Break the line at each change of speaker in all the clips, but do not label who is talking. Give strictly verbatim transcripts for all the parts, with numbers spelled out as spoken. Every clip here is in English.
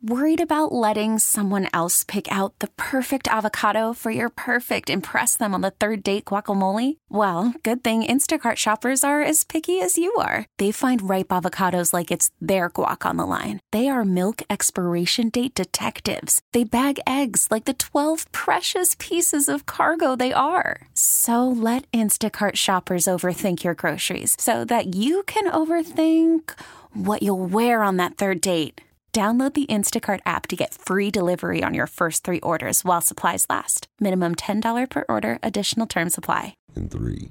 Worried about letting someone else pick out the perfect avocado for your perfect impress them on the third date guacamole? Well, good thing Instacart shoppers are as picky as you are. They find ripe avocados like it's their guac on the line. They are milk expiration date detectives. They bag eggs like the twelve precious pieces of cargo they are. So let Instacart shoppers overthink your groceries so that you can overthink what you'll wear on that third date. Download the Instacart app to get free delivery on your first three orders while supplies last. Minimum ten dollars per order. Additional terms apply.
In three.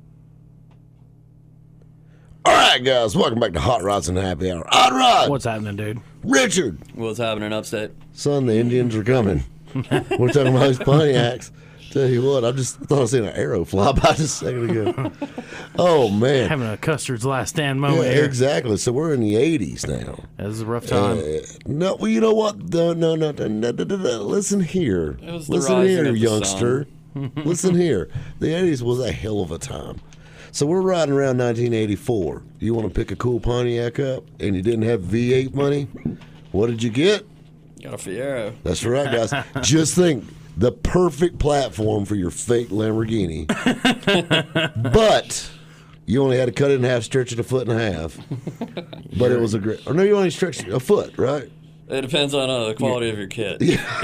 All right, guys. Welcome back to Hot Rods and Happy Hour. Hot Rod!
What's happening, dude?
Richard!
What's happening upstate?
Son, the Indians are coming. We're talking about these Pontiacs. Tell you what, I just thought I seen an arrow fly by just a second ago. Oh, man.
Having a Custer's last stand moment
Yeah,
here.
exactly. So we're in the eighties now.
This is a rough time.
Uh, no, well, you know what? No, no, no, no, no, no, no, no. Listen here.
It was the
Listen
rising
here,
of the
youngster. Listen here. The eighties was a hell of a time. So we're riding around nineteen eighty-four. You want to pick a cool Pontiac up, and you didn't have V eight money? What did you get?
Got a Fiero.
That's right, guys. Just think. The perfect platform for your fake Lamborghini. But you only had to cut it in half, stretch it a foot and a half. But it was a great... Or no, you only stretched it a foot, right?
It depends on uh, the quality of your kit.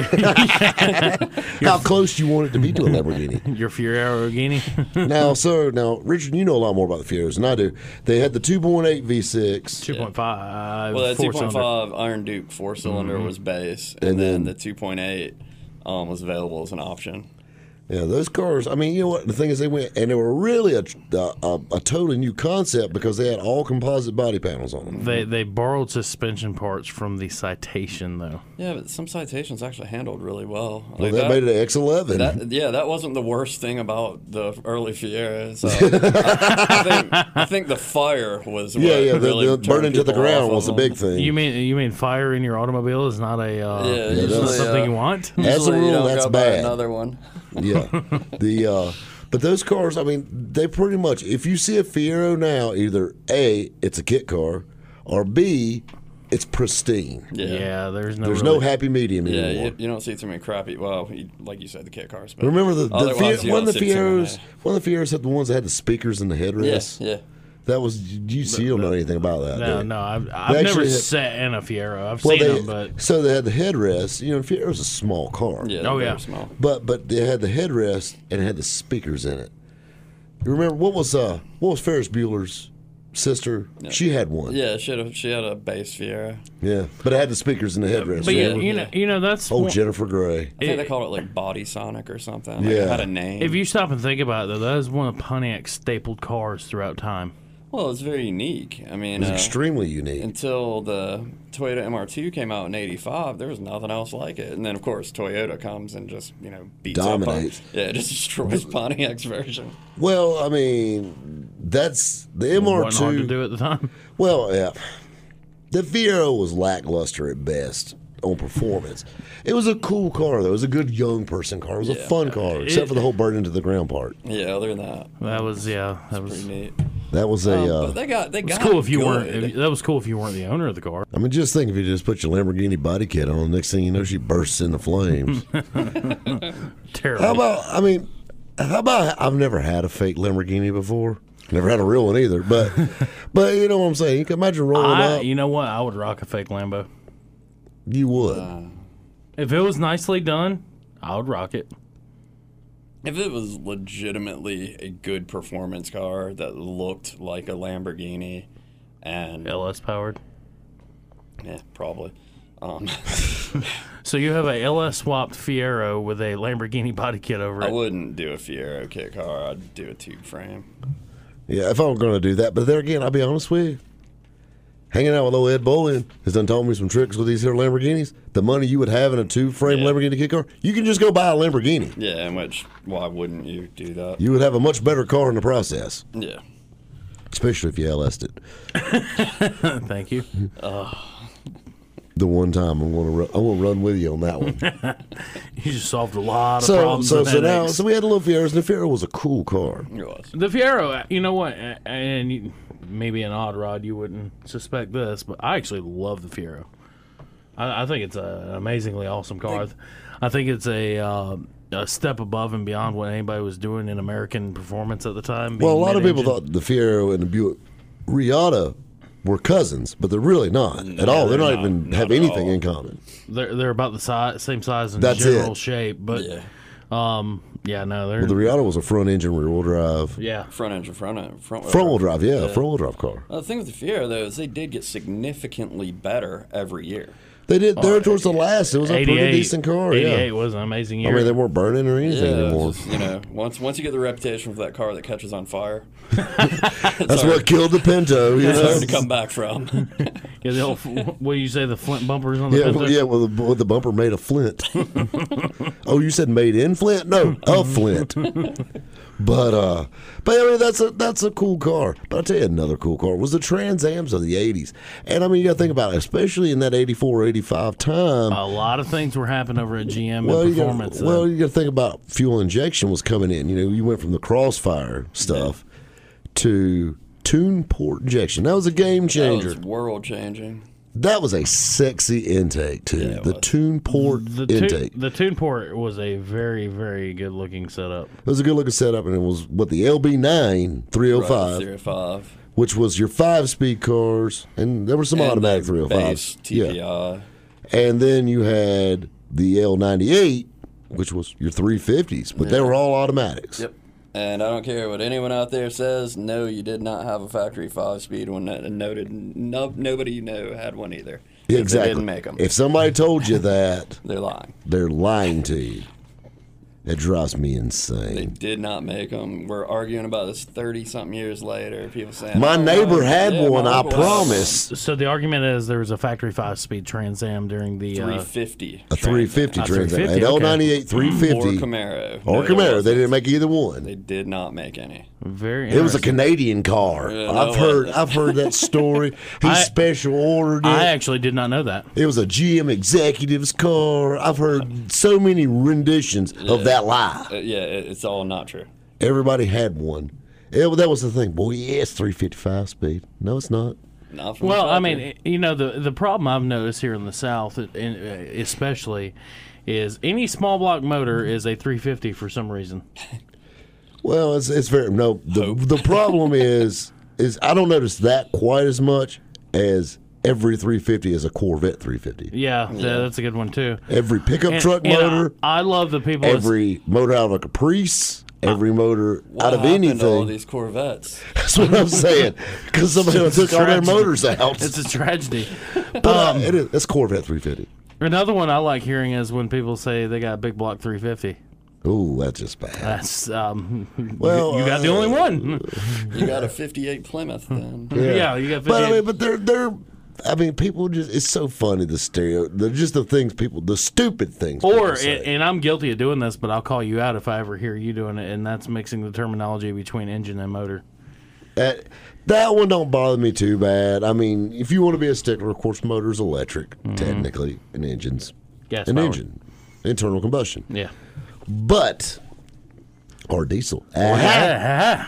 How close you want it to be to a Lamborghini.
Your Fiero Lamborghini.
Now, sir, now, Richard, you know a lot more about the Fieros than I do. They had the two point eight V six.
two point five.
Well, that two point
four-cylinder.
five Iron Duke four-cylinder
Mm-hmm.
was base, and,
And
then,
then-
the two point eight um, was available as an option.
Yeah, those cars, I mean, you know what? The thing is, they went, and they were really a, a, a totally new concept because they had all composite body panels on them.
They they borrowed suspension parts from the Citation, though.
Yeah, but some Citations actually handled really well.
Well,
Like
that, made it an X eleven.
That, yeah, that wasn't the worst thing about the early Fieras. So I, I think I think the fire was what
yeah, yeah,
really
the, the
turned
burning to the
people
ground
off
was a
of
big
them.
thing.
You mean you mean fire in your automobile is not a uh,
Yeah,
is
usually,
not something
uh,
you want?
As a
Usually you
rule,
don't
that's
go buy
bad.
Another one.
Yeah, the uh, but those cars, I mean, they pretty much. If you see a Fiero now, either A, it's a kit car, or B, it's pristine.
Yeah.
Yeah, there's no
There's
really,
no happy medium
Yeah,
anymore.
you, you don't see too many crappy. Well, you, like you said, the kit cars. But
Remember the, the
otherwise,
Fie-
you
one of
don't
the
see too many.
Fieros. One of the Fieros had the ones that had the speakers in the headrest.
Yeah, yeah.
That was you. See, you don't know anything about that. do
No,
you?
no, I've,
They
I've never
actually had-
sat in a Fiero. I've
Well,
seen
they,
them, but
so they had the headrest. You know, the Fiero's a small car.
Yeah,
Oh,
they're
yeah.
very small.
But but they had the headrest and it had the speakers in it. You remember what was uh what was Ferris Bueller's sister? She had one.
Yeah, she had a, she had a base Fiero.
Yeah, but it had the speakers in the headrest.
but
yeah.
you, you know you know that's
Oh,
one-
Jennifer Grey.
I think they called it like Body Sonic or something. Like
Yeah.
it had a name.
if you stop and think about it, though, that is one of Pontiac's stapled cars throughout time.
well, it's very unique. I
It
mean,
was
uh,
extremely unique.
until the Toyota M R two came out in eighty-five, there was nothing else like it. And then, of course, Toyota comes and just, you know, beats
Dominates.
up. Pon- yeah, it just destroys Pontiac's version.
Well, I mean, that's the M R
Wasn't hard to
two.
do at the time.
Well, yeah, the Fiero was lackluster at best on performance. It was a cool car though. It was a good young person car. It was a
Yeah.
fun car, except for the whole burn into the ground part.
Yeah, other than that,
That was yeah. That was.
pretty neat.
That was a.
Um,
uh,
but they got they
It's
got
cool if you
good.
weren't. If, that was cool if you weren't the owner of the car.
I mean, just think if you just put your Lamborghini body kit on, next thing you know, she bursts into flames.
Terrible.
How about? I mean, how about? I've never had a fake Lamborghini before. Never had a real one either. But, but you know what I'm saying. You can imagine rolling
I,
up.
you know what? I would rock a fake Lambo.
You would.
Uh,
If it was nicely done, I would rock it.
If it was legitimately a good performance car that looked like a Lamborghini, and
L S powered.
yeah, probably. Um,
So you have a L S swapped Fiero with a Lamborghini body kit over
I
it.
wouldn't do a Fiero kit car. I'd do a tube frame.
Yeah, if I were going to do that. But there again, I'll be honest with you. Hanging out with old Ed Bolin has done taught me some tricks with these here Lamborghinis. The money you would have in a two-frame
Yeah.
Lamborghini kit car, you can just go buy a Lamborghini.
Yeah, in which why wouldn't you do that?
You would have a much better car in the process,
Yeah.
especially if you L S'd it.
Thank you.
The one time I'm going to run, I'm going to run with you on that one.
You just solved a lot of
so
problems.
so
and
so now
headaches.
so we had a little Fieros, and the Fiero was a cool car.
It was.
The Fiero, you know what? a- And you, maybe an odd rod, you wouldn't suspect this, but I actually love the Fiero. I, I think it's a, an amazingly awesome car. I, th- I think it's a, uh, a step above and beyond what anybody was doing in American performance at the time.
Well, a lot of people
mid-engine.
thought the Fiero and the Buick Riata were cousins, but they're really not
No,
at all. They're,
they're
not,
not.
even
Not
have
at
anything
all.
in common.
they're they're about the size, same size and
That's
general
it.
shape, but
Yeah.
um, yeah, no, they're
Well, the Riata was a front engine, rear wheel drive,
yeah.
Front engine, front end, front wheel
front wheel
drive.
drive. Yeah,
Yeah.
front wheel drive car.
Uh, the thing with the Fiero though is they did get significantly better every year.
They did. They were towards the last. It was a pretty
eighty-eight
decent car.
eighty-eight
Yeah.
was an amazing
I
year.
mean, they weren't burning or anything
Yeah,
anymore.
it's just, you know, once once you get the reputation for that car that catches on fire,
That's what killed the Pinto. You
it's
know.
hard to come back from.
yeah, the old, what do you say, the flint bumpers on the
Yeah,
Pinto?
well, yeah, well, the, with the bumper made of flint. Oh, you said made in Flint? No, of Flint. But uh, but I mean that's a that's a cool car. But I'll tell you another cool car was the Trans Ams of the eighties. And I mean you got to think about it, especially in that eighty-four, eighty-five time.
A lot of things were happening over at G M
well,
and
you gotta,
performance.
well,
then.
you got to think about fuel injection was coming in. You know, you went from the Crossfire stuff to tune port injection. That was a game
That
changer.
was world changing.
That was a sexy intake too.
Yeah, it
the
was.
tune port
the tune,
intake.
the tune port was a very, very good looking setup.
It was a good looking setup, and it was what the L B nine three oh five,
Right, zero five.
which was your five speed cars, and there were some
And
automatic
the
three oh
base
fives.
T P I.
Yeah, and then you had the L ninety-eight, which was your three fifties, but they were all automatics.
Yep. And I don't care what anyone out there says. No, you did not have a factory five speed one. That noted. No, nobody you know had one either.
Yeah,
If
exactly.
They didn't make them.
If somebody told you that,
They're lying.
they're lying to you. It drives me
They
insane.
did not make them. We're arguing about this thirty something years later. People saying
My
"Oh,
neighbor
my-
had
yeah,
one.
my
I
uncle had
promise.
So the argument is there was a factory five speed Trans Am during the.
one."
Uh,
three fifty.
A three fifty
A
Trans Am,
three fifty,
an L
okay.
ninety-eight three
Or
fifty
Camaro.
or
No,
Camaro.
it
They
wasn't.
didn't make either one.
They did not make any.
very.
It was a
interesting.
Canadian car.
Yeah, no,
I've
it
heard.
wasn't.
I've heard that story. He
I-
special ordered it.
I actually did not know that.
it was a G M executive's car. I've heard so many renditions of that lie.
Uh, yeah, it, it's all not true.
Everybody had one. It, that was the thing. Boy, yeah, it's three fifty-five speed. No, it's not.
Not from
Well,
the
I
factory.
mean, you know, the the problem I've noticed here in the South, and, uh, especially, is any small block motor is a three fifty for some reason.
Well, it's it's very no. The the problem is is I don't notice that quite as much as every three fifty is a Corvette three fifty.
Yeah, th- that's a good one too.
Every pickup
And-
truck
and
motor,
I, I love the people. that's-
every motor out of a Caprice, every motor
what
out of
happened to all
anything.
these Corvettes?
That's what I'm saying. Because somebody
It's
took
a
all their
tragedy.
motors out.
It's a tragedy.
but uh, it is, it's Corvette three fifty.
Another one I like hearing is when people say they got a big block three fifty.
Ooh, that's just bad.
That's um.
Well,
you, you got the
uh,
only one.
You got a fifty-eight Plymouth then.
Yeah, you got.
But I
fifty-eight.
mean, but they're they're. I mean, people just—it's so funny the stereo. They're just the things people, the stupid things.
Or,
people say.
and, and I'm guilty of doing this, but I'll call you out if I ever hear you doing it, and that's mixing the terminology between engine and motor.
That, that one don't bother me too bad. I mean, if you want to be a stickler, of course, motor's electric, technically, and engines,
Gas
an
powered.
engine, internal combustion,
Yeah.
but or diesel. Aha.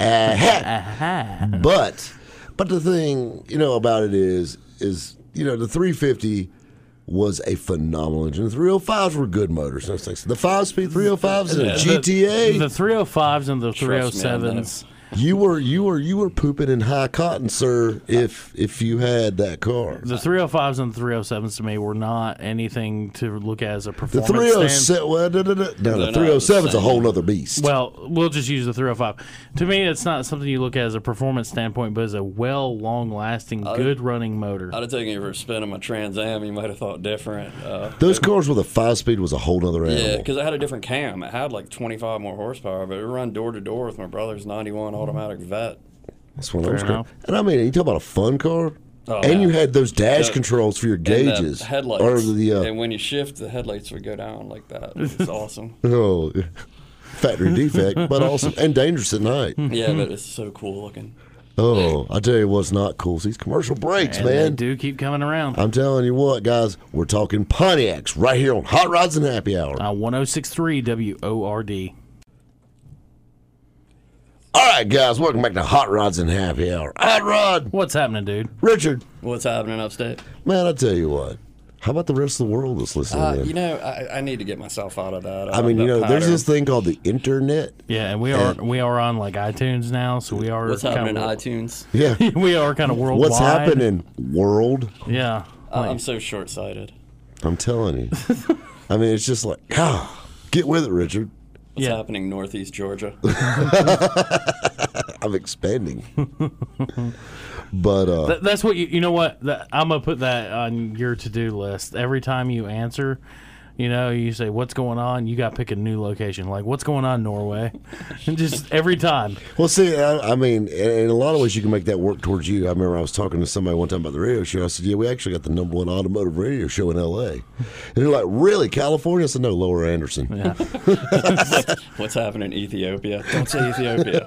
Aha. But, but the thing you know about it is, is you know the three fifty was a phenomenal engine. The three oh fives were good motors. Those things. The five-speed three oh fives and a
The-
G T A.
The three oh fives and the three oh
Trust me, I know.
sevens.
You were you were you were pooping in high cotton, sir. If if you had that car,
The three oh fives and the three oh sevens to me were not anything to look at as a
the
performance
three oh
stand.
seven, well, no, no, no, no,
They're
the
not
three oh seven's
the
a
same.
whole nother beast.
Well, we'll just use the three oh five. To me, it's not something you look at as a performance standpoint, but as a well, long-lasting, good-running motor.
I'd have taken you for a spin on my Trans Am. You might have thought different. Uh,
Those cars with a five speed was a whole nother
yeah,
animal.
because it had a different cam. It had like twenty-five more horsepower, but it run door to door with my brother's ninety-one automatic Vet.
That's one of those
Fair
cars.
enough.
And I mean, you talk about a fun car,
Oh,
and
yeah.
you had those dash
The-
controls for your
And
gauges
the headlights.
or the uh,
And when you shift, the headlights would go down like that. It's awesome.
oh, factory defect, but awesome and dangerous at night.
Yeah, but it's so cool looking.
Oh, I tell you what's not cool. These commercial brakes,
and they
man.
do keep coming around.
I'm telling you what, guys, we're talking Pontiacs right here on Hot Rods and Happy Hour.
Uh, one oh six point three W O R D.
All right, guys, welcome back to Hot Rods and Happy Hour. Hot Rod,
What's happening, dude?
Richard,
What's happening upstate?
man, I tell you what, How about the rest of the world that's listening
Uh,
in?
you know, I, I need to get myself out of that.
I mean,
that
you know, there's
pattern.
this thing called the internet.
Yeah, and we are we are on like iTunes now, so we are
What's
kind
happening in
of,
iTunes?
Yeah.
we are kind of worldwide.
What's happening, world?
Yeah,
Uh,
like,
I'm so short-sighted.
I'm telling you. I mean, it's just like, ah, get with it, Richard.
What's
Yeah.
happening Northeast Georgia?
I'm expanding. But uh,
Th- that's what you. You know what? That, I'm gonna put that on your to-do list. Every time you answer, you know, you say, "What's going on?" You got to pick a new location. Like, "What's going on, Norway?" And just every time.
well, see, I, I mean, in in a lot of ways, you can make that work towards you. I remember I was talking to somebody one time about the radio show. I said, "Yeah, we actually got the number one automotive radio show in L A" And they're like, "Really, California?" I said, "No, Lower Anderson."
Yeah.
What's happening in Ethiopia? Don't say Ethiopia.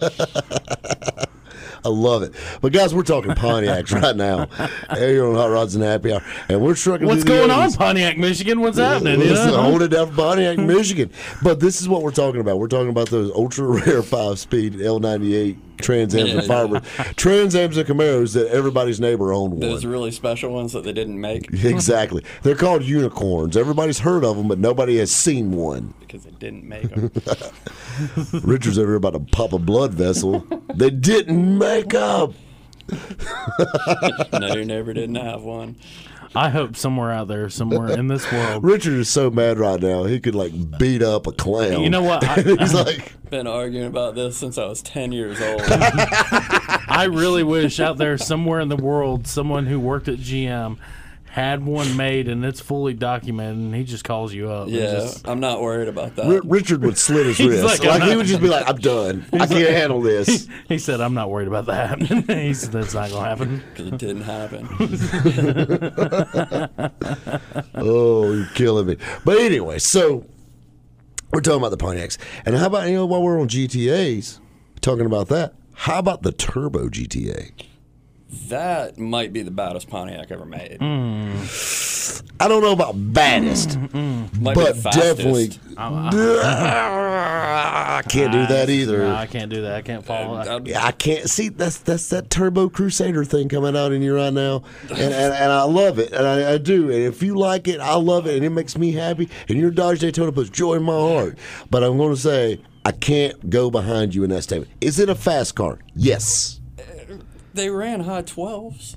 I love it. But guys, we're talking Pontiacs right now. Here on Hot Rods and Happy Hour, and we're trucking.
What's
through the
going on,
eighties.
Pontiac, Michigan? What's happening? You
Listen,
know?
hold it down for Pontiac, Michigan. But this is what we're talking about. We're talking about those ultra rare five speed L ninety-eight Trans Ams and
Yeah.
Firebird, Trans Ams and Camaros that everybody's neighbor owned one.
Those really special ones that they didn't make
Exactly. They're called unicorns. Everybody's heard of them, but nobody has seen one.
because they didn't make them.
Richard's over here about to pop a blood vessel. They didn't make up.
No, you never didn't have one.
I hope somewhere out there, somewhere in this world.
Richard is so mad right now. He could like beat up a clown.
You know what? I,
He's like,
Been arguing about this since I was ten years old.
I really wish out there somewhere in the world, someone who worked at G M had one made and it's fully documented, and he just calls you up. and
Yeah,
just-
I'm not worried about that.
R- Richard would slit his
He's
wrist.
like,
Like,
I'm
he
not-
would just be like, I'm done. I can't handle this.
he said, "I'm not worried about that." He said, "That's not gonna happen."
Because it didn't happen.
Oh, you're killing me. But anyway, so we're talking about the Pontiacs. And how about, you know, while we're on G T As, talking about that, how about the Turbo G T A?
That might be the baddest Pontiac ever made.
I don't know about baddest,
Might be
but
the fastest.
definitely. I can't do that either.
No, I can't do that. I can't follow that.
I'd-
Yeah, I can't see that's that's that Turbo Crusader thing coming out in you right now, and and, and I love it, and I, I do. And if you like it, I love it, and it makes me happy. And your Dodge Daytona puts joy in my heart. But I'm going to say I can't go behind you in that statement. Is it a fast car? Yes.
They ran high twelves.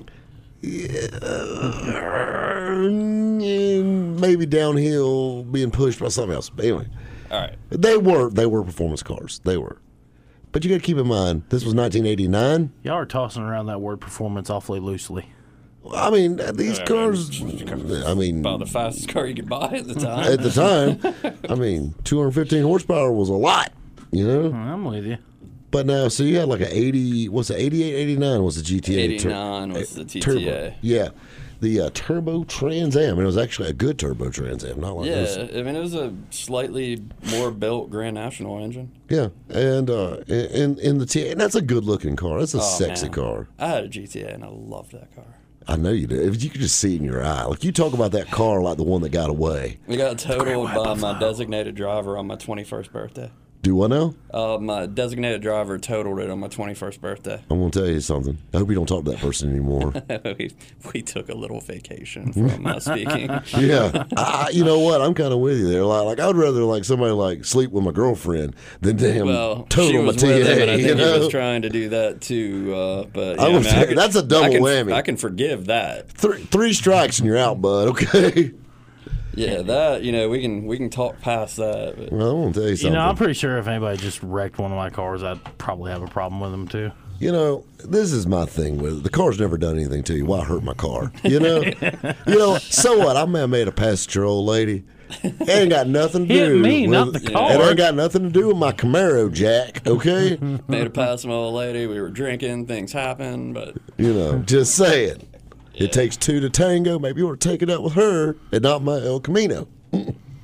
Maybe downhill, being pushed by something else. But anyway,
All right.
they were they were performance cars. They were. But you got to keep in mind, this was nineteen eighty-nine.
Y'all are tossing around that word performance awfully loosely.
I mean, these cars. I mean,
About the fastest car you could buy at the time.
at the time, I mean, two hundred fifteen horsepower was a lot, you know.
I'm with you.
But now, so you had like an eighty. What's it? eighty-eight, eighty-nine was the G T A. tur-
eighty-nine was the T T A.
Turbo. Yeah, the uh, Turbo Trans Am. And it was actually a good Turbo Trans Am, not like
Yeah,
this.
I mean, it was a slightly more built Grand National engine.
Yeah, and uh, in in the T, and that's a good looking car. That's a
Oh,
sexy
man.
car.
I had a G T A and I loved that car.
I know you did. If you could just see it in your eye, like you talk about that car like the one that got away.
We got totaled by my designated driver on my twenty-first birthday.
Do what now?
Uh, my designated driver totaled it on my twenty-first birthday.
I'm gonna tell you something. I hope you don't talk to that person anymore.
we, we took a little vacation from uh, speaking.
Yeah, I, you know what? I'm kind of with you there. Like, like I'd rather like somebody like sleep with my girlfriend than damn
Well, she
total my
was
T
with him, and I
A. You
think he
know,
was trying to do that too. Uh, but
I
yeah,
was
mean,
saying,
could-
that's a double
I can,
whammy.
I can forgive that.
three, three strikes and you're out, bud. Okay.
Yeah, that you know we can we can talk past that. But
Well, I want to tell you
You
something.
know, I'm pretty sure if anybody just wrecked one of my cars, I'd probably have a problem with them too.
You know, this is my thing with it. The car's never done anything to you. Why hurt my car? You know, you know. So what? I may have made a passenger old lady. It ain't got nothing to
Hit
do.
me,
with,
not the car.
It ain't got nothing to do with my Camaro, Jack. Okay.
made a pass my old lady. We were drinking. Things happened, but
You know, just say it. It takes two to tango. Maybe you want to take it up with her and not my El Camino.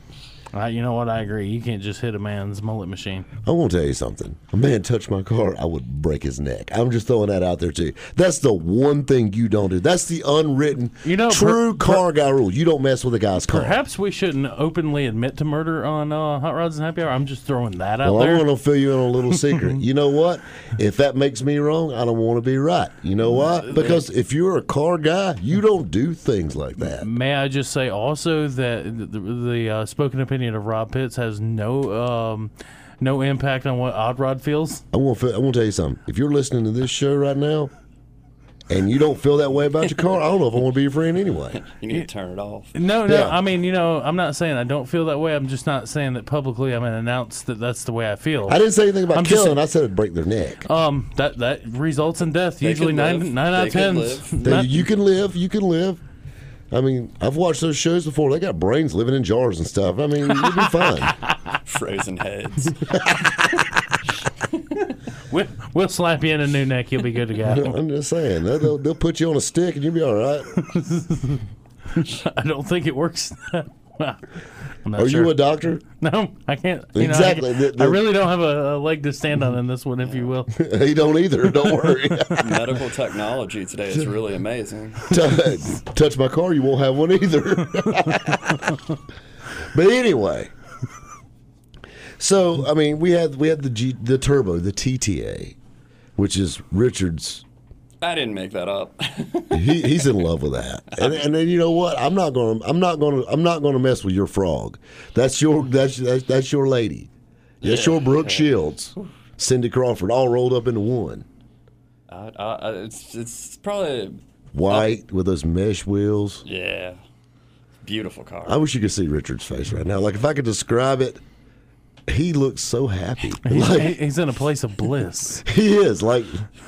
Uh, you know what? I agree. You can't just hit a man's mullet machine.
I won't tell you something. A man touched my car, I would break his neck. I'm just throwing that out there too. That's the one thing you don't do. That's the unwritten,
You know,
true
per-
car guy rule. You don't mess with a guy's car.
Perhaps we shouldn't openly admit to murder on uh, Hot Rods and Happy Hour. I'm just throwing that out
Well,
there.
I'm going to fill you in on a little secret. You know what? If that makes me wrong, I don't want to be right. You know why? Because if you're a car guy, you don't do things like that.
May I just say also that the, the uh, spoken opinion of Rob Pitts has no um, no impact on what Odd Rod feels.
I want to. I want to tell you something. If you're listening to this show right now, and you don't feel that way about your car, I don't know if I want to be your friend anyway.
You need to turn it off.
No, no.
Yeah.
I mean, you know, I'm not saying I don't feel that way. I'm just not saying that publicly. I'm going to announce that that's the way I feel.
I didn't say anything about
I'm just
killing.
saying-
I said it'd break their neck.
Um, that that results in death.
They
Usually
could
nine
live.
nine out
They
of
could
ten.
live.
They- you can live. You can live. I mean, I've watched those shows before. They got brains living in jars and stuff. I mean, you'll be fine.
Frozen heads.
We'll, we'll slap you in a new neck. You'll be good to go.
I'm just saying. They'll, they'll, they'll put you on a stick and you'll be all right.
I don't think it works. Well, I'm not
Are
sure.
you a doctor?
No, I can't. You know,
Exactly.
I,
The- the-
I really don't have a, a leg to stand on in this one, if you will.
He don't either. Don't worry.
Medical technology today is really amazing.
Touch, touch my car, you won't have one either. But anyway, so I mean, we had we had the G, the turbo, the T T A, which is Richard's.
I didn't make that up.
He, he's in love with that, and and then you know what? I'm not going. to I'm not going to. I'm not going to mess with your frog. That's your. That's that's, that's your lady. That's your Brooke Shields, Cindy Crawford, all rolled up into one.
I, I, it's it's probably
White with those mesh wheels.
yeah, beautiful car.
I wish you could see Richard's face right now. Like if I could describe it, he looks so happy.
He's,
Like
he's in a place of bliss.
he is. Like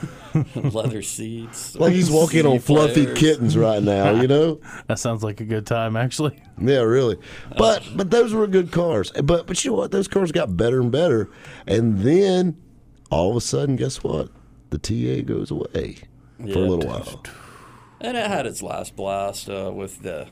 Leather seats.
like he's walking on
C
fluffy
players.
kittens right now. You know.
That sounds like a good time, actually.
Yeah, really. But but those were good cars. But but you know what? Those cars got better and better. And then all of a sudden, guess what? The T A goes away for a
Yeah.
little while.
And it had its last blast uh, with the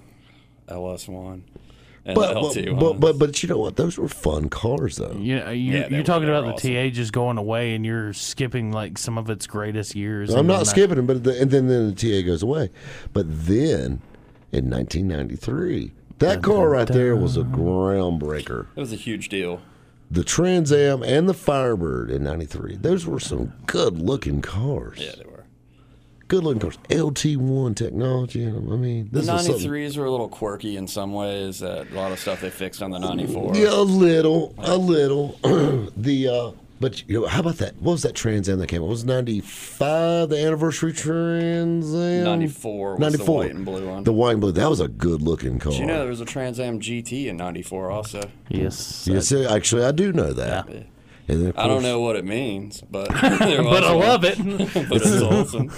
L S one and
But
the L T
but,
one.
but but but you know what? Those were fun cars though.
You know, you,
Yeah, they
you're
were-
talking
they
about
were
the T A just going away, and you're skipping like some of its greatest years.
I'm
and
not
that-
skipping them, but the, and then, then the T A goes away. But then in nineteen ninety-three, that car right there was a groundbreaker.
it was a huge deal.
The Trans Am and the Firebird in ninety-three. Those were some good looking cars.
Yeah, they were.
Good looking cars. L T one technology. I mean,
The
this is something.
ninety-threes were a little quirky in some ways. Uh, a lot of stuff they fixed on the ninety-four.
Yeah, a little, a little. the uh, but you know, how about that? What was that Trans Am that came out? It was ninety-five the anniversary Trans Am?
ninety-four was the white and blue one.
The white and blue. That was a good looking car.
Did you know there was a Trans Am G T in ninety-four also?
Yes.
Yes, actually, I do know that.
Yeah.
And then, of
I don't
course-
know what it means, but there was
But I
one.
love it.
But it's awesome.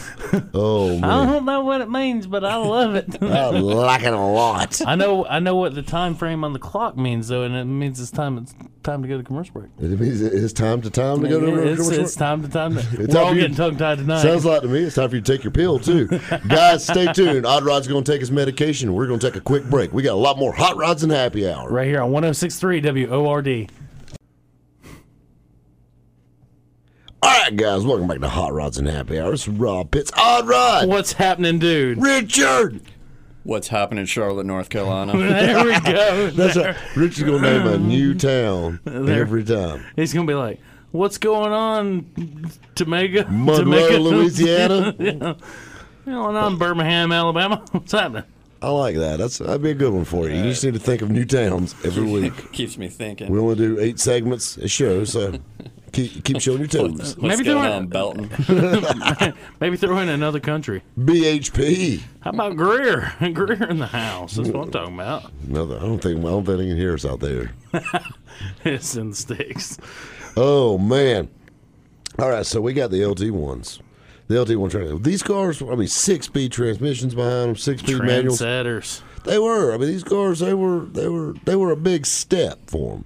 Oh
I
man,
don't know what it means, but I love it.
I like it a lot.
I know I know what the time frame on the clock means though, and it means it's time it's time to go to commercial break.
It means it's time to time to go to
it's,
commercial
it's time to time to
It's
we're
time
all
for you-
getting tongue tied tonight.
Sounds like to me it's time for you to take your pill too. Guys, stay tuned. Odd Rod's going to take his medication. We're going to take a quick break. We got a lot more Hot Rods and Happy Hour.
Right here on one oh six point three W O R D.
All right, guys, welcome back to Hot Rods and Happy Hour. This is Rob Pitts. Odd Rod.
What's happening, dude?
Richard.
What's happening in Charlotte, North Carolina?
There we go.
That's right. Richard's going to name a new town
There.
every time.
He's gonna be like, "What's going on, Temecula,
Monroe,
Temecula?
Louisiana.
yeah. What's going on, Birmingham, Alabama? What's happening?"
I like that. That's that'd be a good one for you. You just need to think of new towns every week.
Keeps me thinking.
We only do eight segments a show, so keep keep showing your toes.
What's
Maybe
going
they're-
on, Belton?
Maybe throw in another country.
B H P.
How about Greer? Greer in the house. That's what I'm talking about.
No, I don't think I don't think they can hear us out there.
It's in the sticks.
Oh man! All right, so we got the L T ones. The L T one trans. These cars, I mean, six-speed transmissions behind them, six-speed manuals.
Trendsetters.
They were. I mean, these cars, they were, they were, they were a big step for them.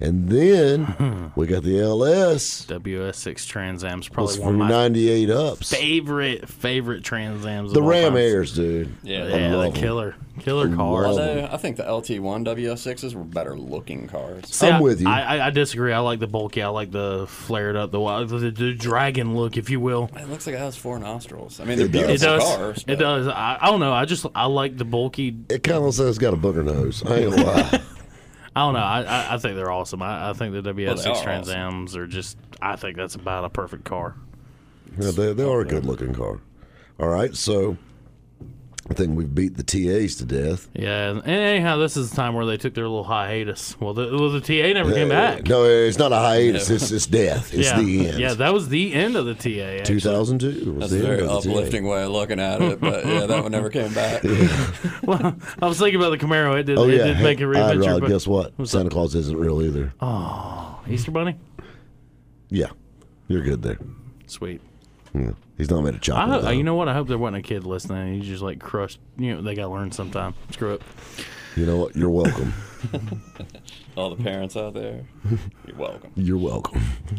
And then we got the L S.
W S six Trans Am's
Was
probably
for
one of my
ninety-eight ups.
favorite favorite Trans Ams.
The
of all
Ram
time.
Airs, dude.
Yeah,
I
Yeah, the
love 'em.
killer, killer
I
cars.
love 'em.
Although I think the L T one W S sixes were better looking cars.
See,
I'm
I-
with you.
I, I, I disagree. I like the bulky. I like the flared up, the the, the dragon look, if you will.
It looks like it has four nostrils. I mean, they're
It does.
It
beautiful
does.
cars.
It
but-
does. I, I don't know. I just I like the bulky.
It kind of looks like it's got a booger nose. I ain't gonna lie.
I don't know. I I, I think they're awesome. I, I think the W S six
Well, they are
Trans
awesome.
Ams are just. I think that's about a perfect car.
Yeah, they, they are a good looking car. All right, so I think we've beat the T As to death.
Yeah, and anyhow, this is the time where they took their little hiatus. Well, the, well, the T A never came back.
No, it's not a hiatus.
Yeah.
It's, it's death. It's
yeah,
the end.
yeah, that was the end of the T A. actually.
two thousand two was
That's a
the end
very
of the T A.
uplifting way of looking at it, but yeah, that one never came back.
Well, I was thinking about the Camaro. It did.
Oh
it
yeah,
did
hey,
make a
I'd
reventure.
ride,
But
guess what?
What's
Santa Claus isn't real either.
Easter Bunny.
Yeah, you're good there.
Sweet.
Yeah. He's not made of
I
chocolate.
hope,
though.
you know what? I hope there wasn't a kid listening. He just like crushed. You know, they got to learn sometime. Screw it.
You know what? You're welcome.
All the parents out there, you're welcome.
You're welcome.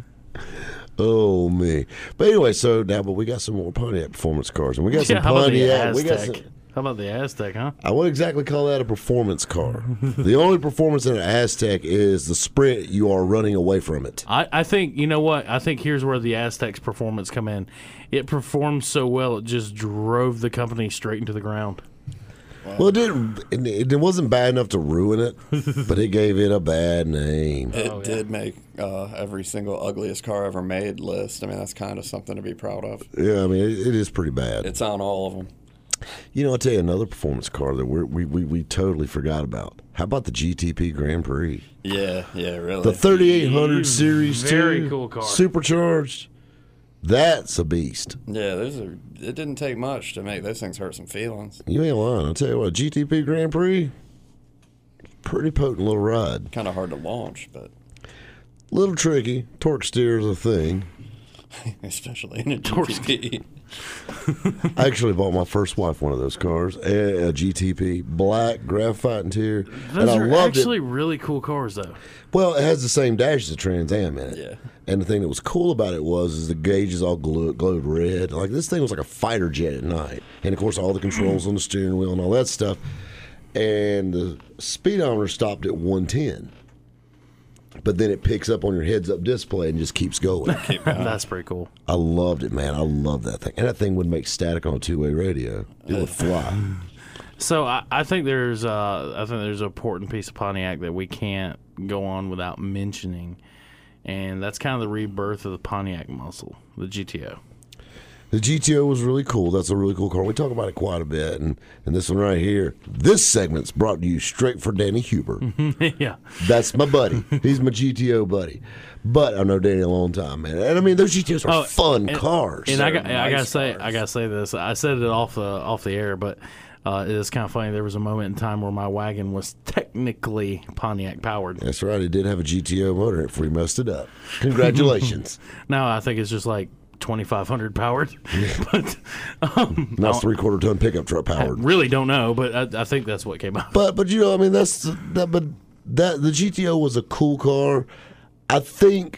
Oh me. But anyway, so now, but we got some more Pontiac performance cars, and we got
Yeah,
some
how about the
Pontiac. We got
Aztec?
some.
How about the Aztec, huh?
I wouldn't exactly call that a performance car. The only performance in an Aztec is the sprint. You are running away from it.
I, I think, you know what? I think here's where the Aztec's performance come in. It performed so well, it just drove the company straight into the ground.
Well, it didn't. It, it wasn't bad enough to ruin it, but it gave it a bad name.
It
Oh, yeah.
did make uh, every single ugliest car ever made list. I mean, that's kind of something to be proud of.
Yeah, I mean, it, it is pretty bad.
It's on all of them.
You know, I'll tell you another performance car that we're, we we we totally forgot about. How about the G T P Grand Prix?
Yeah, yeah, really.
The thirty-eight hundred Series
Very
two,
cool car.
supercharged. That's a beast.
Yeah, there's a. It didn't take much to make those things hurt some feelings.
You ain't lying. I'll tell you what, G T P Grand Prix, pretty potent little ride.
Kind of hard to launch, but
Little tricky. Torque steer is a thing.
especially in a G T P.
I actually bought my first wife one of those cars, a, a G T P, black graphite interior,
Those
and I
are
loved
actually
it.
really cool cars, though.
Well, it has the same dash as the Trans Am in it.
Yeah.
And the thing that was cool about it was is the gauges all glowed, glowed red. Like this thing was like a fighter jet at night, and of course all the controls on the steering wheel and all that stuff. And the speedometer stopped at one ten. But then it picks up on your heads-up display and just keeps going.
That's pretty cool.
I loved it, man. I loved that thing. And that thing would make static on a two-way radio. It would fly.
So I, I think there's uh, I think there's an important piece of Pontiac that we can't go on without mentioning, and that's kind of the rebirth of the Pontiac muscle, the G T O.
The G T O was really cool. That's a really cool car. We talk about it quite a bit. And, and this one right here, this segment's brought to you straight for Danny Huber.
Yeah.
That's my buddy. He's my G T O buddy. But I've known Danny a long time, man. And I mean, those G T Os are
Oh,
fun
and-
cars.
And I got
They're
I gotta
nice
say
cars.
I gotta say this. I said it off the off the air, but uh, it is kind of funny. There was a moment in time where my wagon was technically Pontiac powered.
That's right. It did have a G T O motor in it before he messed it up. Congratulations.
Now I think it's just like twenty-five hundred powered, but um,
Now
I
it's three-quarter ton pickup truck
I
powered.
really don't know. But I, I think that's what came out.
But but you know, I mean, that's that. But that the G T O was a cool car. I think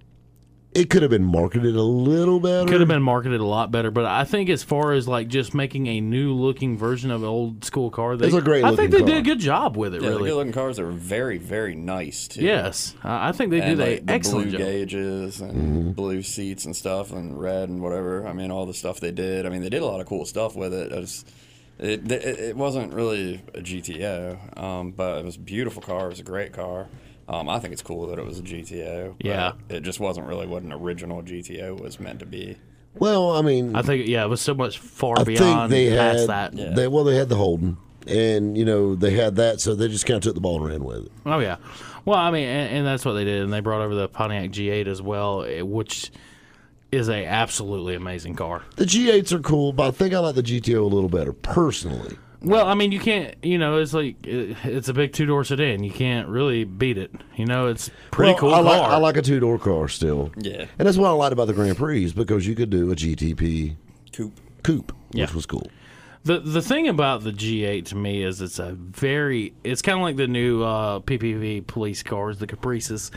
it could have been marketed a little better.
Could have been marketed a lot better, but I think as far as like just making a new looking version of an old school car, they,
It's a great
I think
looking
they
car.
did a good job with it.
Yeah, the
really,
good-looking cars are very, very nice too.
yes, I I think they
and
did
like
an
the
excellent
blue
job.
gauges and
Mm-hmm.
blue seats and stuff and red and whatever. I mean, all the stuff they did. I mean, they did a lot of cool stuff with it. It was, it, it, it wasn't really a G T O, um, but it was a beautiful car. It was a great car. Um, I think it's cool that it was a G T O. but
Yeah.
it just wasn't really what an original G T O was meant to be.
Well, I mean,
I think yeah, it was so much far
I
beyond
think they
past
had
that.
Yeah.
they well they had the Holden, and you know they had that, so they just kind of took the ball and ran with it.
Oh yeah, well I mean, and, and that's what they did, and they brought over the Pontiac G eight as well, eh, which is a absolutely amazing car.
The G eights are cool, but I think I like the G T O a little better personally.
Well, I mean, you can't, you know, it's like it, it's a big two door sedan. You can't really beat it. You know, it's a pretty
Well,
cool
I
car.
like, I like a two door car still.
Yeah.
And that's what I liked about the Grand Prix, because you could do a G T P
Coupe.
coupe,
Yeah.
which was cool.
The the thing about the G eight to me is it's a very it's kind of like the new uh, P P V police cars, the Caprices.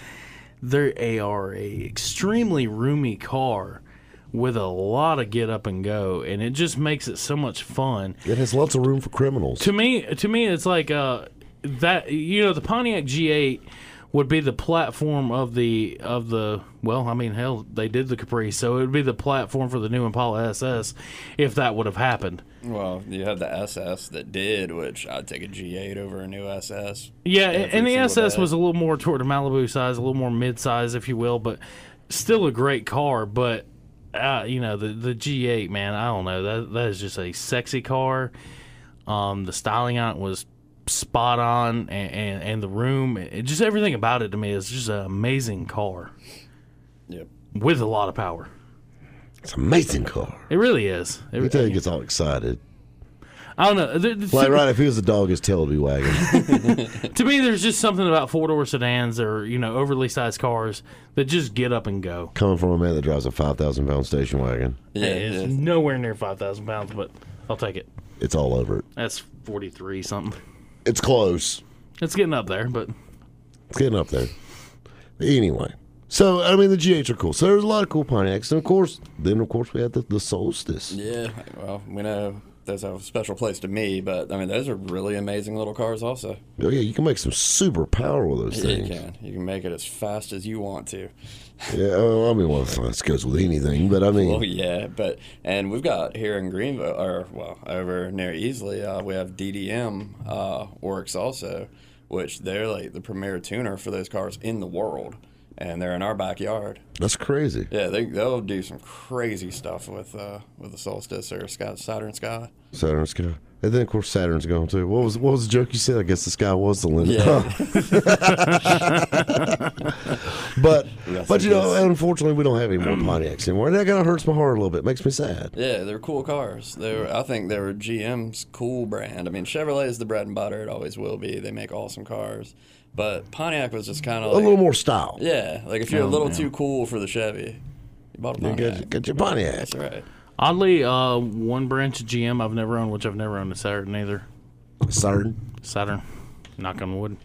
They are a extremely roomy car with a lot of get up and go, and it just makes it so much fun.
It has lots of room for criminals.
To me, to me, it's like uh, that. You know, the Pontiac G eight would be the platform of the of the. Well, I mean, hell, they did the Caprice, so it would be the platform for the new Impala S S if that would have happened.
Well, you have the S S that did, which I'd take a G eight over a new S S.
Yeah,
every
and the
single
S S
day.
was a little more toward the Malibu size, a little more mid-size, if you will, but still a great car. But uh, you know, the the G eight, man, I don't know, that that is just a sexy car. Um, the styling on it was spot on, and, and, and the room, it, just everything about it to me is just an amazing car
Yep.
with a lot of power.
It's an amazing car.
It really is. It,
Let me tell you, he gets all excited.
I don't know. The- the-
Like, right, if he was a dog, his tail would be wagging.
To me, there's just something about four-door sedans or, you know, overly sized cars that just get up and go.
Coming from a man that drives a five thousand pound station wagon,
Yeah,
It's
yeah.
nowhere near five thousand pounds, but I'll take it.
it's all over it.
That's forty-three something.
It's close.
It's getting up there, but
It's getting up there. Anyway. So, I mean, the G eights are cool. So, there's a lot of cool Pontiacs. And, of course, then, of course, we had the, the Solstice.
Yeah, well, we know those have a special place to me, but I mean, those are really amazing little cars also.
Oh, yeah, you can make some super power with those
Yeah, you
things.
can. You can make it as fast as you want to.
Yeah, well, I mean, well, this goes with anything, but I mean,
Well, yeah, but and we've got here in Greenville, or well, over near Easley, uh, we have D D M uh, Works also, which they're like the premier tuner for those cars in the world, and they're in our backyard.
that's crazy.
Yeah, they they'll do some crazy stuff with uh, with the Solstice or Sky, Saturn Sky.
Saturn Sky. And then, of course, Saturn's going too. What was what was the joke you said? I guess the sky was the limit.
Yeah.
but
Yes,
but you
it
know,
is.
unfortunately, we don't have any more Pontiacs anymore, and that kind of hurts my heart a little bit. Makes me sad.
Yeah, they're cool cars. They're I think they were G M's cool brand. I mean, Chevrolet is the bread and butter. It always will be. They make awesome cars, but Pontiac was just kind of
A
like,
little more style.
yeah, like if you're a
Oh,
little
yeah.
too cool for the Chevy, you bought a
You
Pontiac.
get, get your Pontiac.
That's right.
oddly, uh, one branch of G M I've never owned, which I've never owned a Saturn either.
Saturn.
Saturn, knock on wood.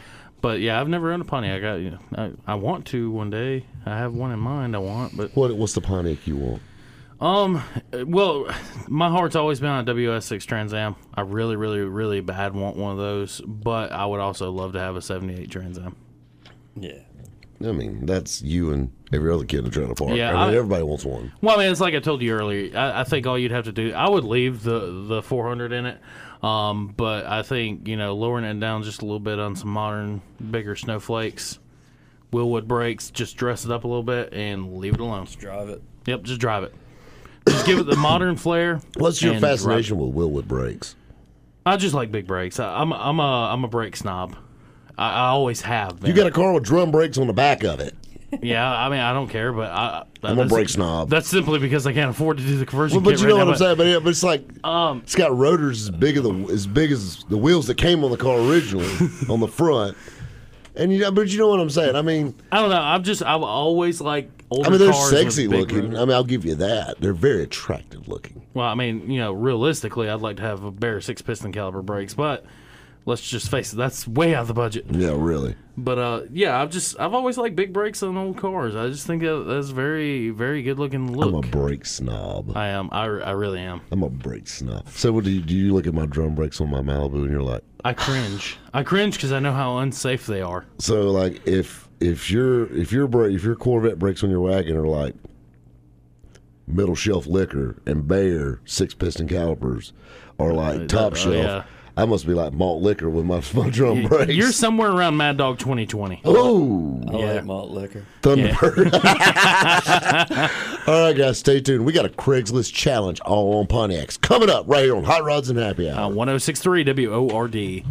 But yeah, I've never owned a Pontiac. I, I, I want to one day. I have one in mind. I want, but
What what's the Pontiac you want?
um, well, my heart's always been on a W S six Trans Am. I really, really, really bad want one of those. But I would also love to have a seventy-eight Trans Am.
Yeah.
I mean, that's you and every other kid in the trailer park.
Yeah,
I mean,
I-
everybody wants one.
Well, I mean, it's like I told you earlier. I, I think all you'd have to do, I would leave the the four hundred in it. Um, but I think, you know, lowering it down just a little bit on some modern, bigger snowflakes, Willwood brakes, just dress it up a little bit and leave it alone.
Drive it.
Yep, just drive it. Just give it the modern flair.
What's your
and drive it.
fascination with Willwood brakes?
I just like big brakes. I, I'm I'm a I'm a brake snob. I, I always have been.
You got a car with drum brakes on the back of it.
Yeah, I mean, I don't care, but I,
I'm a
that's-
brake snob.
That's simply because I can't afford to do the conversion
Well, but
kit
you
right
know
now,
what I'm
but-
saying. But, yeah, but it's like
Um,
it's got rotors as big as the as big as the wheels that came on the car originally on the front. And you know, but you know what I'm saying. I mean,
I don't know. I've just I've always like older
I mean, they're
cars with
sexy
big
looking.
rotors.
I mean, I'll give you that. They're very attractive looking.
Well, I mean, you know, realistically, I'd like to have a bare six piston caliber brakes, but let's just face it, that's way out of the budget.
Yeah, really.
But uh, yeah, I've just I've always liked big brakes on old cars. I just think that that's very very good looking look.
I'm a brake snob.
I am. I, I really am.
I'm a brake snob. So, what do you, do you look at my drum brakes on my Malibu and you're like,
I cringe. I cringe because I know how unsafe they are.
so like if if your if your brake if your Corvette brakes on your wagon are like middle shelf liquor and Bayer six piston calipers are like
Uh,
top
uh,
shelf,
yeah.
I must be like malt liquor with my my drum brakes.
You're somewhere around Mad Dog twenty twenty.
oh
I
Yeah.
like malt liquor.
Thunderbird. All right, guys, stay tuned. We got a Craigslist challenge all on Pontiacs coming up right here on Hot Rods and Happy Hour.
Uh, one oh six three W O R D.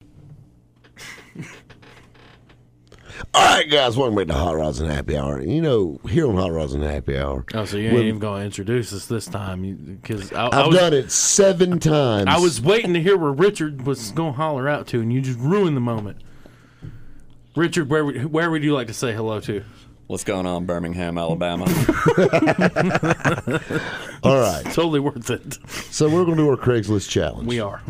All right, guys, welcome back to Hot Rods and Happy Hour. You know, here on Hot Rods and Happy Hour,
Oh, so you ain't
When-
even going to introduce us this time because I, I
I've
was
done it seven times.
I was waiting to hear where Richard was going to holler out to, and you just ruined the moment. Richard, where would, where would you like to say hello to?
What's going on, Birmingham, Alabama?
All right.
Totally worth it.
So we're going to do our Craigslist challenge.
We are.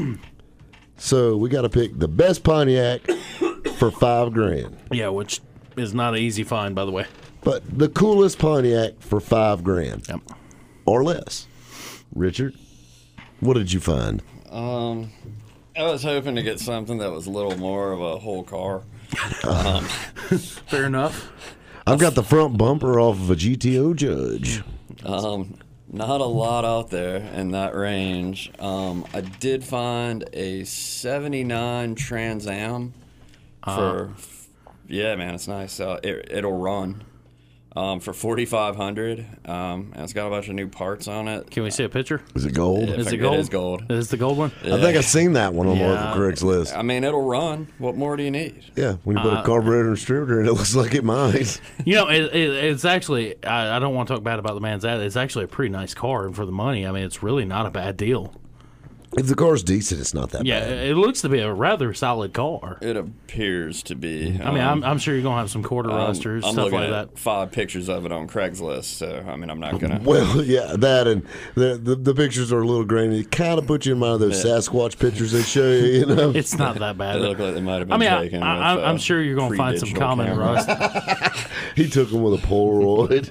So we got to pick the best Pontiac for five grand.
Yeah, which is not an easy find, by the way.
But the coolest Pontiac for five grand
Yep.
or less. Richard, what did you find?
Um, I was hoping to get something that was a little more of a whole car. Um,
Fair enough.
I've got the front bumper off of a G T O Judge.
um, not a lot out there in that range. Um, I did find a seventy-nine Trans Am for, yeah, man, it's nice. Uh, it, it'll run. Um, for forty-five hundred dollars, um, and it's got a bunch of new parts on it.
Can we see a picture?
Is it gold?
Yeah.
Is
It
it gold?
is gold.
Is the gold one?
I think I've seen that one on
Yeah.
the Craigslist.
I mean, it'll run. What more do you need?
Yeah, when you put
Uh,
a carburetor and distributor in, it looks like it might.
You know, it, it, it's actually, I, I don't want to talk bad about the man's ad. It's actually a pretty nice car, and for the money, I mean, it's really not a bad deal.
If the car's decent, it's not that
Yeah,
bad.
it looks to be a rather solid car.
It appears to be.
I mean, I'm, I'm sure you're going to have some quarter rusters,
I'm
stuff
looking
like
at
that.
five pictures of it on Craigslist, so I mean, I'm not gonna.
Well, yeah, that and the the, the pictures are a little grainy. It kind of put you in mind of those
Yeah.
Sasquatch pictures they show you, you know?
It's not that
They
bad.
look like they might have been
I mean, I,
taken.
I,
with,
I'm
uh,
sure you're going to find some
pre-digital
common
camera.
rust.
He took them with a Polaroid.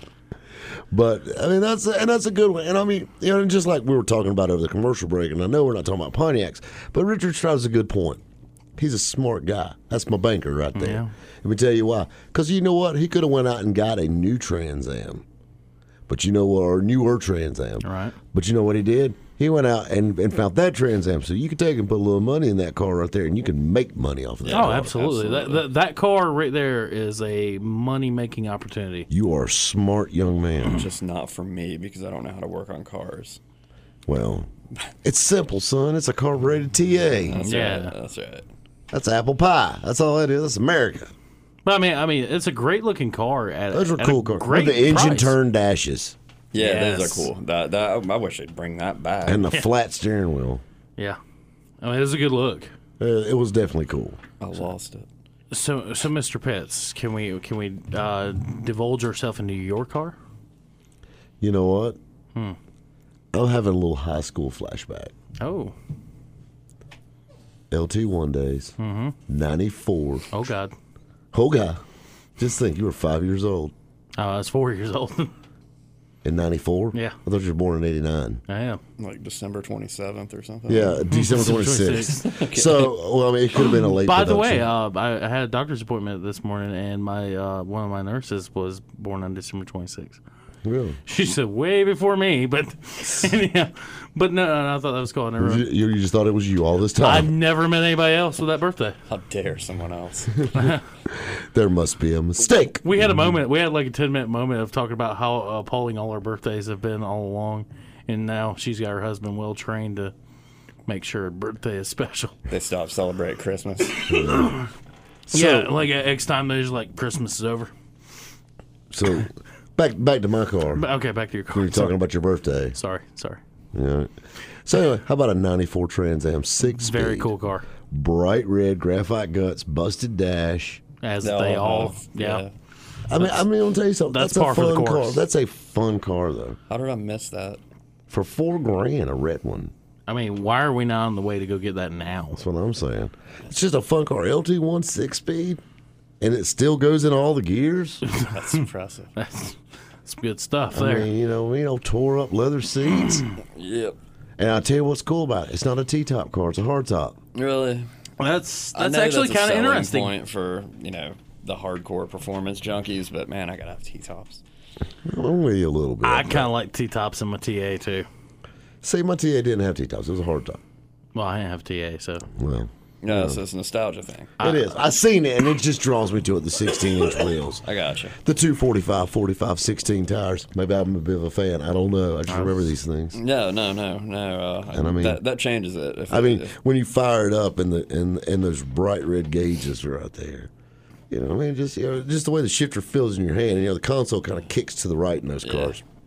But I mean that's and that's a good one. And I mean, you know, just like we were talking about over the commercial break, and I know we're not talking about Pontiacs, but Richard Strauss is a good point. He's a smart guy. That's my banker right there.
Yeah.
Let me tell you why. Because you know what? He could have went out and got a new Trans Am. But you know what? Or newer Trans Am.
Right.
But you know what he did? He went out and, and found that Trans Am. So you can take and put a little money in that car right there, and you can make money off of that
Oh,
car.
absolutely. That,
absolutely.
that that car right there is a money-making opportunity.
You are a smart young man.
Just not for me because I don't know how to work on cars.
Well, it's simple, son. It's a carbureted T A.
That's
Yeah.
right. That's right.
That's apple pie. That's all it is. That's America.
But I mean, I mean, it's a great-looking car. At,
Those are
at
cool
a
cars.
Great
With the engine
price.
turn dashes
Yeah, those
Yes.
are cool. That that I wish they'd bring that back.
and the flat steering wheel.
Yeah, I mean, it's a good look.
Uh, it was definitely cool.
I lost it.
So, so Mister Pitts, can we can we uh, divulge ourselves into your car?
You know what? I'm having a little high school flashback.
Oh,
L T one days, ninety-four.
oh God,
Oh, God. Just think, you were five years old
oh, I was four years old.
in ninety-four?
Yeah.
I thought you were born in eighty-nine.
I am.
Like December twenty-seventh or something.
Yeah, December twenty-sixth. So, well, I mean, it could have been a late
By the way,
production.
uh, I, I had a doctor's appointment this morning, and my uh, one of my nurses was born on December twenty-sixth.
Really?
She said way before me, but yeah, but no, no, I thought that was cool. I never,
You, you just thought it was you all this
I've
time.
never met anybody else with that birthday.
How dare someone else?
There must be a mistake.
We had a moment. We had like a ten minute moment of talking about how appalling all our birthdays have been all along, and now she's got her husband well trained to make sure her birthday is special.
They stopped celebrating Christmas.
yeah, like at X time, there's like Christmas is over.
So, back back to my car.
But okay, back to your car.
You're talking about your birthday.
Sorry, sorry.
Yeah. So anyway, how about a ninety-four Trans Am six
Very
speed,
cool car,
bright red graphite guts, busted dash.
as
They
they
all
all.
have-
Yeah.
I mean, I mean, I'll tell you something.
that's
That's,
par
a
for the
fun
course.
car. That's a fun car though.
How did I miss that?
For four grand, a red one.
I mean, why are we not on the way to go get that now?
That's what I'm saying. It's just a fun car. L T one six speed, and it still goes in all the gears.
That's impressive.
That's, that's good stuff
I
there.
mean, you know, you know, tore up leather seats.
Yep.
And I'll tell you what's cool about it. It's not a T-top car. It's a hardtop.
Really?
that's
I
that's
know
actually
that's a
kind of
selling
interesting.
point for, you know, the hardcore performance junkies, but man, I gotta have T-tops.
I'm with you a little bit.
I kind of like T tops in my T A too.
See, my T A didn't have T-tops. It was a hardtop.
Well, I didn't have T A, so
Well,
No, so it's a nostalgia thing.
it is. I seen it, and it just draws me to it. The sixteen inch wheels,
I gotcha.
the two forty-five, forty-five, sixteen tires. Maybe I'm a bit of a fan. I don't know. I just remember these things.
No, no, no, no. Uh,
And I mean-
that, that changes it. If
I
it-
mean,
if-
when you fire it up and the and and those bright red gauges are out there, you know, I mean, just you know, just the way the shifter feels in your hand. You know, the console kind of kicks to the right in those cars.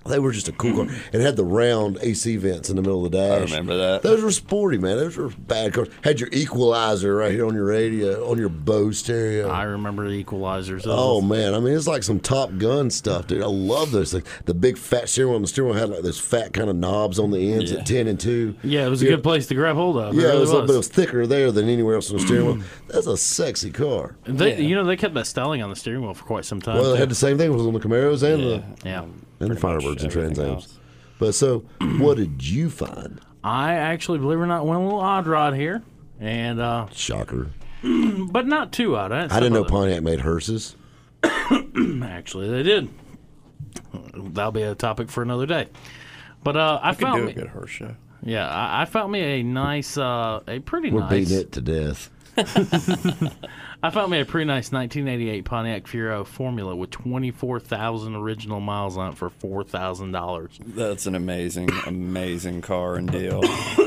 They were just a cool car. It had the round A C vents in the middle of the dash.
I remember that.
Those were sporty, man. Those were bad cars. Had your equalizer right here on your radio, on your Bose stereo.
I remember the equalizers. Those
Oh
was-
man, I mean it's like some Top Gun stuff, dude. I love those things. The big fat steering wheel. The steering wheel had like those fat kind of knobs on the ends
Yeah.
at ten and two.
yeah, it was a
Yeah.
good place to grab hold of.
Yeah,
really
it was,
was.
but it was thicker there than anywhere else on the steering wheel. That's a sexy car.
They,
Yeah.
You know, they kept that styling on the steering wheel for quite some time.
Well, it
too.
had the same thing. It was on the Camaros and
Yeah.
the
yeah.
and the
Pretty much
Firebirds and
everything
Trans Ams.
else.
But so, what did you find?
I actually, believe it or not, went a little odd rod here, and uh,
Shocker.
but not too odd. I,
I didn't know Pontiac made hearses.
Actually, they did. That'll be a topic for another day. But uh, I
Could
found
do
me,
a good horse show.
yeah, I, I found me a nice, uh, a pretty
We're
nice.
beating it to death.
I found me a pretty nice nineteen eighty-eight Pontiac Fiero Formula with twenty-four thousand original miles on it for four thousand dollars.
That's an amazing, amazing car and deal.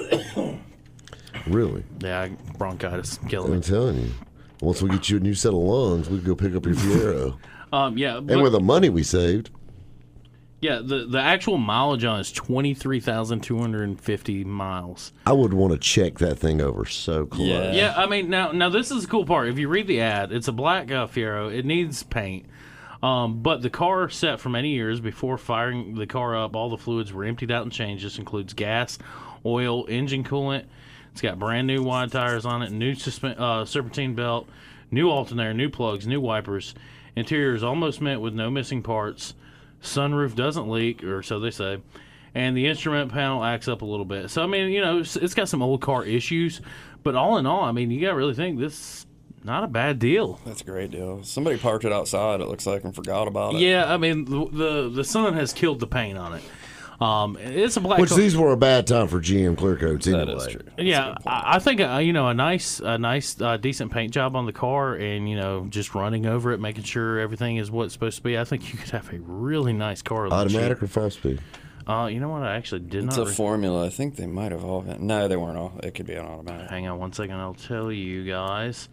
Really,
Yeah, bronchitis killing
I'm
me.
telling you. Once we get you a new set of lungs, we can go pick up your Fiero.
Um, yeah,
And
but-
with the money we saved,
yeah. The the actual mileage on it is twenty-three thousand two hundred and fifty miles.
I would want to check that thing over so close.
Yeah.
Yeah, I mean, now now this is the cool part. If you read the ad, it's a black uh, Fiero. It needs paint. Um, but the car set for many years before firing the car up, all the fluids were emptied out and changed. This includes gas, oil, engine coolant. It's got brand new wide tires on it, new suspe- uh, serpentine belt, new alternator, new plugs, new wipers. Interior is almost mint with no missing parts. Sunroof doesn't leak, or so they say. And the instrument panel acts up a little bit. So, I mean, you know, it's, it's got some old car issues. But all in all, I mean, you got to really think this is not a bad deal.
That's a great deal. Somebody parked it outside, it looks like, and forgot about it.
Yeah, I mean, the the, the sun has killed the paint on it. Um, it's a black
Which
car.
these were a bad time for G M clear coats anyway.
That is true. That's a
Yeah,
good point.
I I think uh, you know a nice, a nice, uh, decent paint job on the car, and you know just running over it, making sure everything is what it's supposed to be. I think you could have a really nice car. with
Automatic or five speed?
Uh, you know what? I actually did
It's
not.
a
re-
Formula. I think they might have all been. No, they weren't all. It could be an automatic.
Hang on one second. I'll tell you guys.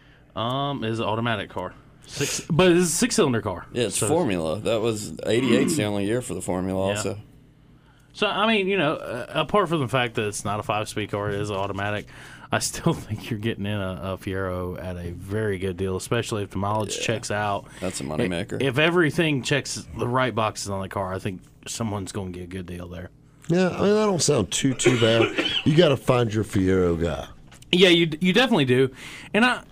Um, it's an automatic car, six, but it's a six-cylinder car.
Yeah, it's
So-
Formula. That was eighty-eight's the only year for the Formula
Yeah.
also.
So I mean, you know, uh, apart from the fact that it's not a five-speed car, it is automatic. I still think you're getting in a, a Fiero at a very good deal, especially if the mileage checks out.
That's a moneymaker.
If everything checks the right boxes on the car, I think someone's going to get a good deal there.
Yeah, I mean that don't sound too too bad. You got to find your Fiero guy.
Yeah, you you definitely do, and I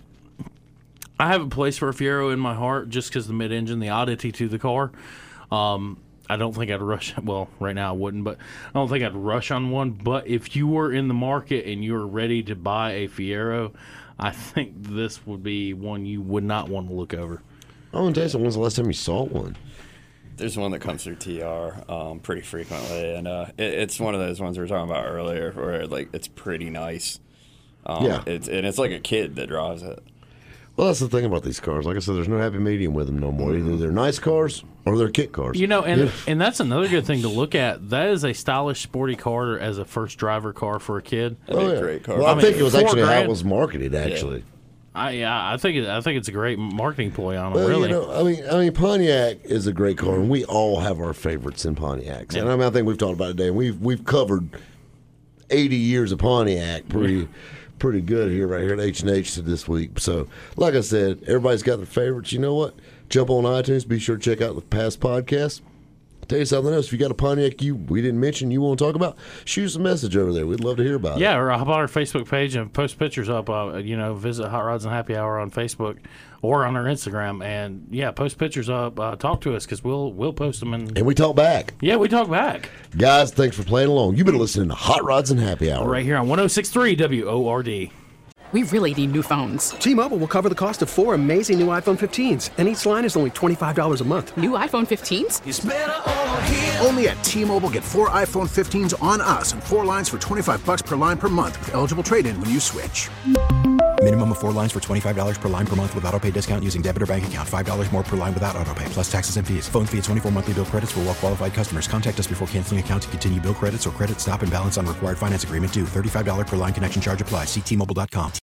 I have a place for a Fiero in my heart just because the mid-engine, the oddity to the car. Um, I don't think I'd rush. Well, right now I wouldn't, but I don't think I'd rush on one. But if you were in the market and you were ready to buy a Fiero, I think this would be one you would not want to look over.
I want to tell you something. When's the last time you saw one?
There's one that comes through T R um, pretty frequently, and uh, it, it's one of those ones we were talking about earlier, where like it's pretty nice. Um,
Yeah.
it's and it's like a kid that drives it.
Well, that's the thing about these cars. Like I said, there's no happy medium with them no more. Either they're nice cars or they're kit cars.
You know, and
Yeah.
and that's another good thing to look at. That is a stylish, sporty car as a first driver car for a kid.
That'd be
Oh,
a
yeah.
great car.
Well, I,
I mean,
think it was
four
actually how it
grand.
was marketed. Actually,
I yeah, I think it, I think it's a great marketing ploy on them.
well,
really,
you know, I mean, I mean, Pontiac is a great car, and we all have our favorites in Pontiacs. And I mean, I think we've talked about it today, and we've we've covered eighty years of Pontiac pretty. Pretty good here, right here at H and H this week. So, like I said, everybody's got their favorites. You know what? Jump on iTunes. Be sure to check out the past podcasts. Tell you something else. If you got a Pontiac you we didn't mention, you want to talk about, shoot us a message over there. We'd love to hear about it.
yeah. Or hop on our Facebook page and post pictures up. Uh, you know, visit Hot Rods and Happy Hour on Facebook or on our Instagram, and yeah, post pictures up. Uh, talk to us because we'll we'll post them and
And we talk back.
yeah, we talk back
Guys, thanks for playing along. You've been listening to Hot Rods and Happy Hour.
right here on one oh six point three W O R D.
We really need new phones.
T-Mobile will cover the cost of four amazing new iPhone fifteens, and each line is only twenty-five dollars a month.
New iPhone fifteens?
Only at T-Mobile, get four iPhone fifteens on us and four lines for twenty-five bucks per line per month with eligible trade-in when you switch.
Minimum of four lines for twenty-five dollars per line per month with autopay discount using debit or bank account. five dollars more per line without autopay, plus taxes and fees. Phone fee at twenty-four monthly bill credits for well-qualified customers. Contact us before canceling account to continue bill credits or credit stop and balance on required finance agreement due. thirty-five dollars per line connection charge applies. See T Mobile dot com.